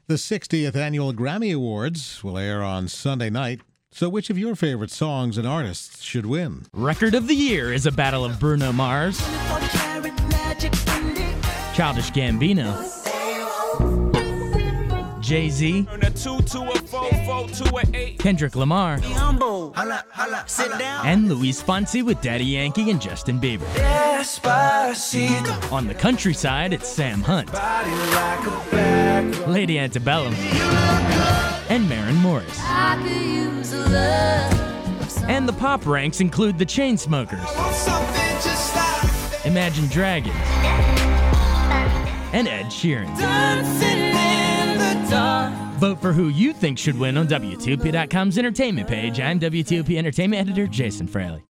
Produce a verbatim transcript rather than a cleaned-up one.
The sixtieth Annual Grammy Awards will air on Sunday night. So which of your favorite songs and artists should win? Record of the Year is a battle of Bruno Mars, Childish Gambino, Jay-Z, Kendrick Lamar, and Luis Fonsi with Daddy Yankee and Justin Bieber. On the country side, it's Sam Hunt, Lady Antebellum, and Maren Morris. And the pop ranks include the Chainsmokers, Imagine Dragons, and Ed Sheeran. Vote for who you think should win on W two P dot com's entertainment page. I'm W two P Entertainment Editor Jason Fraley.